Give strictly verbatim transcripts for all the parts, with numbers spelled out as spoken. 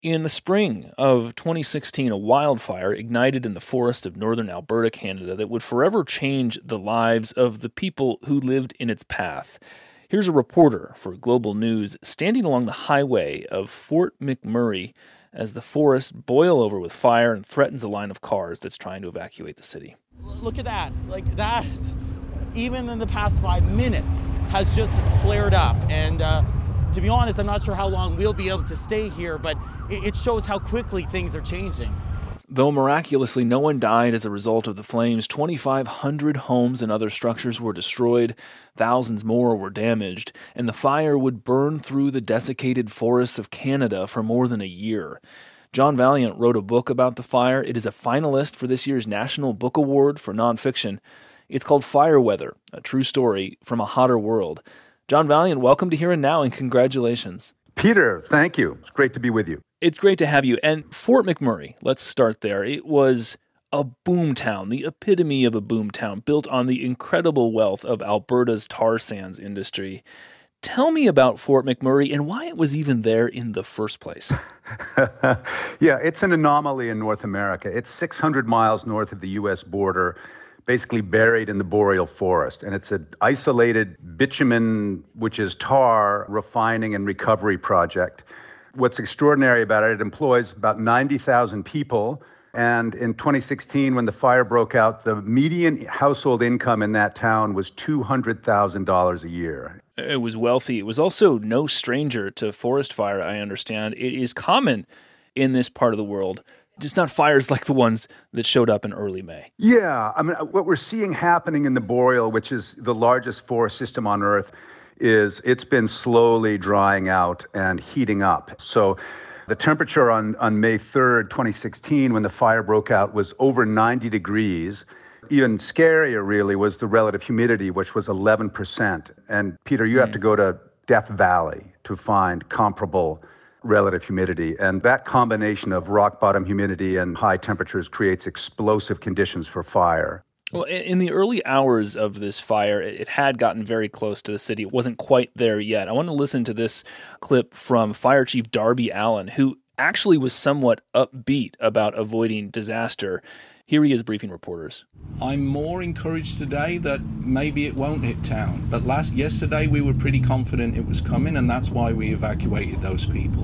In the spring of twenty sixteen, a wildfire ignited in the forest of northern Alberta, Canada, that would forever change the lives of the people who lived in its path. Here's a reporter for Global News standing along the highway of Fort McMurray as the forest boils over with fire and threatens a line of cars that's trying to evacuate the city. Look at that. Like that, even in the past five minutes, has just flared up. And uh, to be honest, I'm not sure how long we'll be able to stay here, but it shows how quickly things are changing. Though miraculously no one died as a result of the flames, twenty-five hundred homes and other structures were destroyed, thousands more were damaged, and the fire would burn through the desiccated forests of Canada for more than a year. John Vaillant wrote a book about the fire. It is a finalist for this year's National Book Award for Nonfiction. It's called Fire Weather, a true story from a hotter world. John Vaillant, welcome to Here and Now, and congratulations. Peter, thank you. It's great to be with you. It's great to have you. And Fort McMurray, let's start there. It was a boom town, the epitome of a boom town, built on the incredible wealth of Alberta's tar sands industry. Tell me about Fort McMurray and why it was even there in the first place. Yeah, it's an anomaly in North America. It's six hundred miles north of the U S border, basically buried in the boreal forest. And it's an isolated bitumen, which is tar, refining and recovery project. What's extraordinary about it, it employs about ninety thousand people. And in twenty sixteen, when the fire broke out, the median household income in that town was two hundred thousand dollars a year. It was wealthy. It was also no stranger to forest fire, I understand. It is common in this part of the world, just not fires like the ones that showed up in early May. Yeah, I mean, what we're seeing happening in the boreal, which is the largest forest system on Earth, is it's been slowly drying out and heating up. So the temperature on, on May third, twenty sixteen, when the fire broke out, was over ninety degrees. Even scarier, really, was the relative humidity, which was eleven percent. And Peter, you mm. have to go to Death Valley to find comparable relative humidity. And that combination of rock bottom humidity and high temperatures creates explosive conditions for fire. Well, in the early hours of this fire, it had gotten very close to the city. It wasn't quite there yet. I want to listen to this clip from Fire Chief Darby Allen, who actually was somewhat upbeat about avoiding disaster. Here he is briefing reporters. I'm more encouraged today that maybe it won't hit town. But last yesterday we were pretty confident it was coming, and that's why we evacuated those people.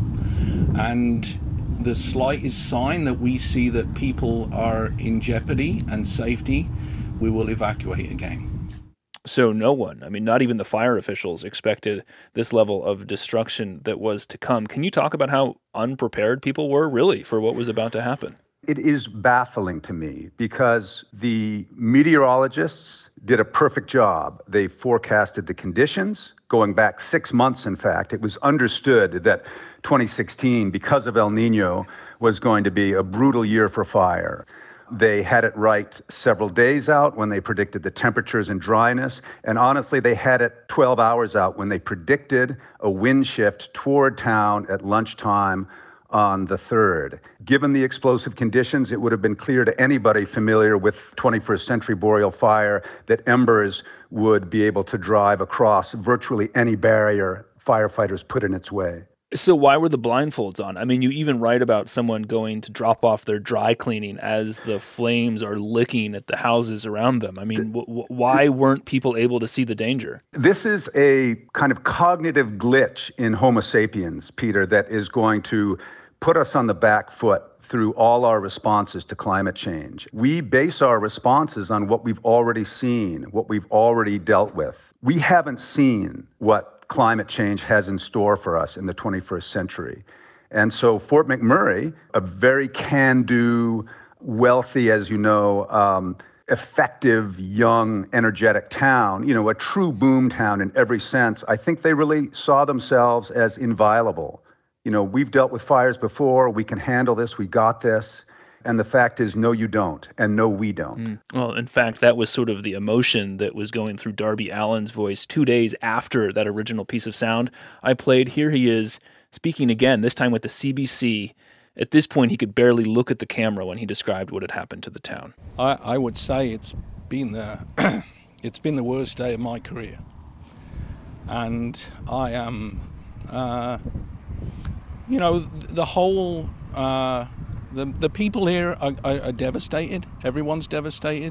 And the slightest sign that we see that people are in jeopardy and safety, we will evacuate again. So no one, I mean, not even the fire officials expected this level of destruction that was to come. Can you talk about how unprepared people were, really, for what was about to happen? It is baffling to me because the meteorologists did a perfect job. They forecasted the conditions going back six months, in fact. It was understood that twenty sixteen, because of El Nino, was going to be a brutal year for fire. They had it right several days out when they predicted the temperatures and dryness. And honestly, they had it twelve hours out when they predicted a wind shift toward town at lunchtime on the third. Given the explosive conditions, it would have been clear to anybody familiar with twenty-first century boreal fire that embers would be able to drive across virtually any barrier firefighters put in its way. So why were the blindfolds on? I mean, you even write about someone going to drop off their dry cleaning as the flames are licking at the houses around them. I mean, w- why weren't people able to see the danger? This is a kind of cognitive glitch in Homo sapiens, Peter, that is going to put us on the back foot through all our responses to climate change. We base our responses on what we've already seen, what we've already dealt with. We haven't seen what climate change has in store for us in the twenty-first century. And so Fort McMurray, a very can-do, wealthy, as you know, um, effective, young, energetic town, you know, a true boom town in every sense, I think they really saw themselves as inviolable. You know, we've dealt with fires before, we can handle this, we got this. And the fact is, no, you don't, and no, we don't. Mm. Well, in fact, that was sort of the emotion that was going through Darby Allen's voice two days after that original piece of sound I played. Here he is speaking again, this time with the C B C. At this point, he could barely look at the camera when he described what had happened to the town. I, I would say it's been the it's been the worst day of my career, and I am uh, You know, the whole, uh, the, the people here are, are, are devastated. Everyone's devastated.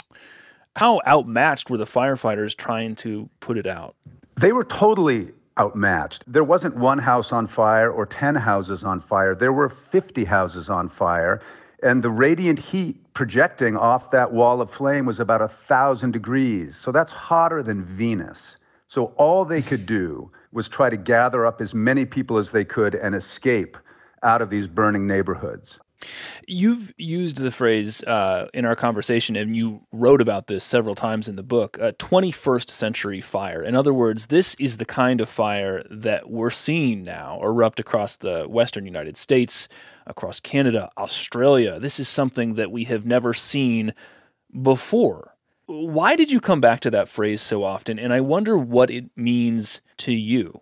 How outmatched were the firefighters trying to put it out? They were totally outmatched. There wasn't one house on fire or ten houses on fire. There were fifty houses on fire. And the radiant heat projecting off that wall of flame was about a thousand degrees. So that's hotter than Venus. So all they could do was try to gather up as many people as they could and escape out of these burning neighborhoods. You've used the phrase uh, in our conversation, and you wrote about this several times in the book, uh, twenty-first century fire. In other words, this is the kind of fire that we're seeing now erupt across the western United States, across Canada, Australia. This is something that we have never seen before. Why did you come back to that phrase so often? And I wonder what it means to you.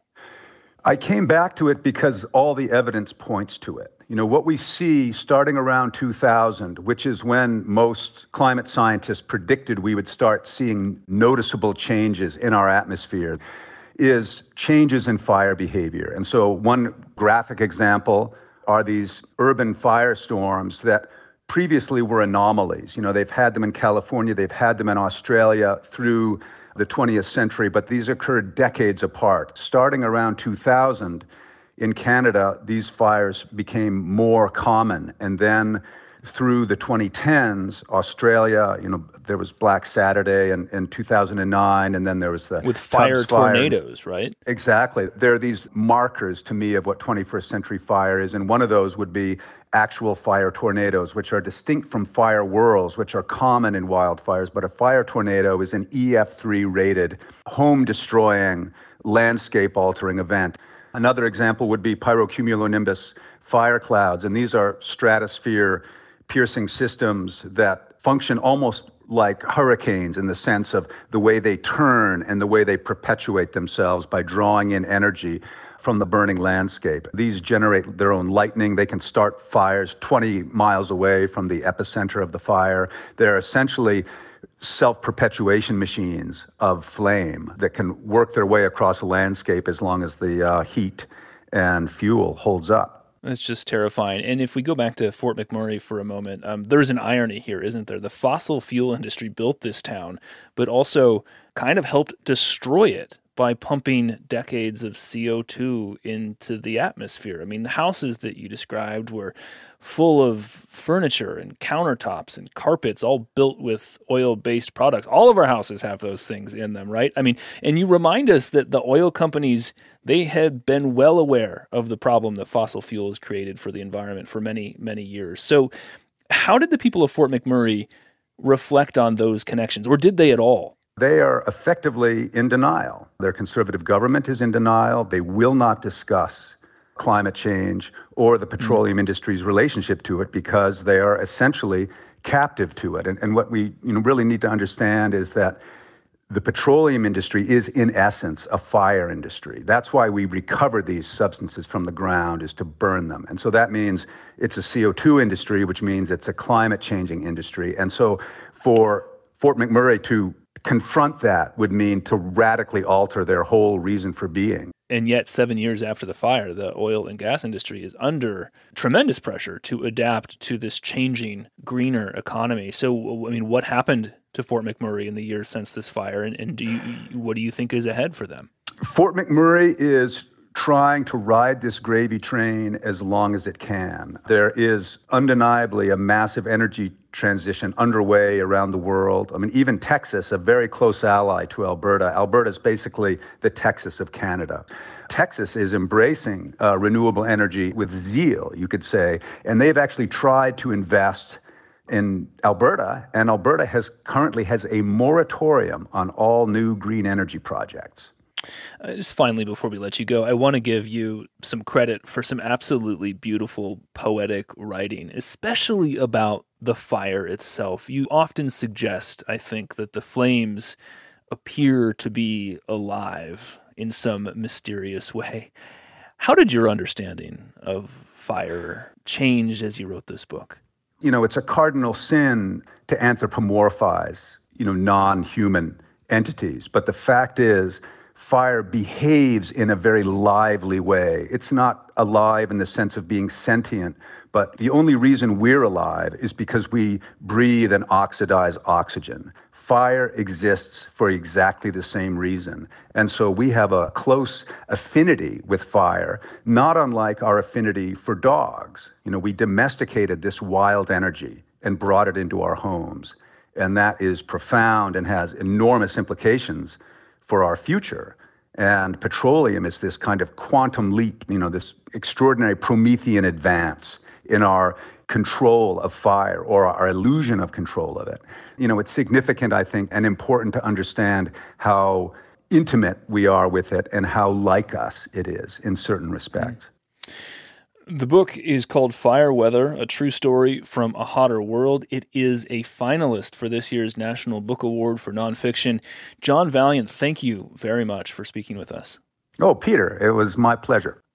I came back to it because all the evidence points to it. You know, what we see starting around two thousand, which is when most climate scientists predicted we would start seeing noticeable changes in our atmosphere, is changes in fire behavior. And so one graphic example are these urban firestorms that previously were anomalies. You know, they've had them in California, they've had them in Australia through the twentieth century, but these occurred decades apart. Starting around two thousand, in Canada, these fires became more common. And then through the twenty tens, Australia, you know, there was Black Saturday in, in two thousand nine, and then there was the With fire Tubbs fire. tornadoes, right? Exactly. There are these markers to me of what twenty-first century fire is, and one of those would be actual fire tornadoes, which are distinct from fire whirls, which are common in wildfires. But a fire tornado is an E F three rated, home-destroying, landscape-altering event. Another example would be pyrocumulonimbus fire clouds, and these are stratosphere-piercing systems that function almost like hurricanes in the sense of the way they turn and the way they perpetuate themselves by drawing in energy from the burning landscape. These generate their own lightning. They can start fires twenty miles away from the epicenter of the fire. They're essentially self-perpetuation machines of flame that can work their way across a landscape as long as the uh, heat and fuel holds up. That's just terrifying. And if we go back to Fort McMurray for a moment, um, there's an irony here, isn't there? The fossil fuel industry built this town, but also kind of helped destroy it by pumping decades of C O two into the atmosphere. I mean, the houses that you described were full of furniture and countertops and carpets, all built with oil-based products. All of our houses have those things in them, right? I mean, and you remind us that the oil companies, they had been well aware of the problem that fossil fuels created for the environment for many, many years. So how did the people of Fort McMurray reflect on those connections, or did they at all? They are effectively in denial. Their conservative government is in denial. They will not discuss climate change or the petroleum mm. industry's relationship to it because they are essentially captive to it. And, and what we you know, really need to understand is that the petroleum industry is, in essence, a fire industry. That's why we recover these substances from the ground, is to burn them. And so that means it's a C O two industry, which means it's a climate-changing industry. And so for Fort McMurray to confront that would mean to radically alter their whole reason for being. And yet, seven years after the fire, the oil and gas industry is under tremendous pressure to adapt to this changing, greener economy. So, I mean, what happened to Fort McMurray in the years since this fire, and, and do you, what do you think is ahead for them? Fort McMurray is trying to ride this gravy train as long as it can. There is undeniably a massive energy transition underway around the world. I mean, even Texas, a very close ally to Alberta. Alberta is basically the Texas of Canada. Texas is embracing uh, renewable energy with zeal, you could say, and they've actually tried to invest in Alberta, and Alberta has currently has a moratorium on all new green energy projects. Uh, just finally, before we let you go, I want to give you some credit for some absolutely beautiful poetic writing, especially about the fire itself. You often suggest, I think, that the flames appear to be alive in some mysterious way. How did your understanding of fire change as you wrote this book? You know, it's a cardinal sin to anthropomorphize, you know, non-human entities. But the fact is, fire behaves in a very lively way. It's not alive in the sense of being sentient, but the only reason we're alive is because we breathe and oxidize oxygen. Fire exists for exactly the same reason. And so we have a close affinity with fire, not unlike our affinity for dogs. You know, we domesticated this wild energy and brought it into our homes. And that is profound and has enormous implications for our future. And petroleum is this kind of quantum leap, you know, this extraordinary Promethean advance in our control of fire or our illusion of control of it. You know, it's significant, I think, and important to understand how intimate we are with it and how like us it is in certain respects. The book is called Fire Weather, A True Story from a Hotter World. It is a finalist for this year's National Book Award for Nonfiction. John Vaillant, thank you very much for speaking with us. Oh, Peter, it was my pleasure.